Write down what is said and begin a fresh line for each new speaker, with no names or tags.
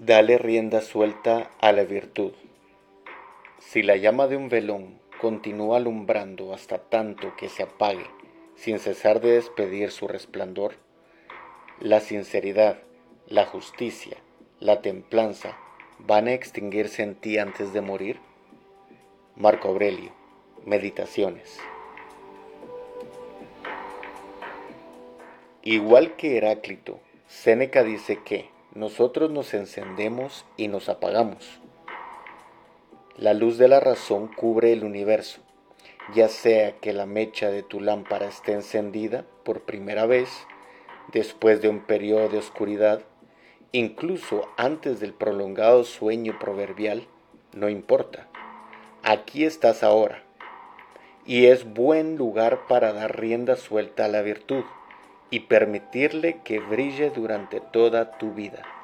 Dale rienda suelta a la virtud. Si la llama de un velón continúa alumbrando hasta tanto que se apague, sin cesar de despedir su resplandor, la sinceridad, la justicia, la templanza van a extinguirse en ti antes de morir. Marco Aurelio, Meditaciones. Igual que Heráclito, Séneca dice que nosotros nos encendemos y nos apagamos. La luz de la razón cubre el universo, ya sea que la mecha de tu lámpara esté encendida por primera vez, después de un periodo de oscuridad, incluso antes del prolongado sueño proverbial, no importa. Aquí estás ahora, y es buen lugar para dar rienda suelta a la virtud y permitirle que brille durante toda tu vida.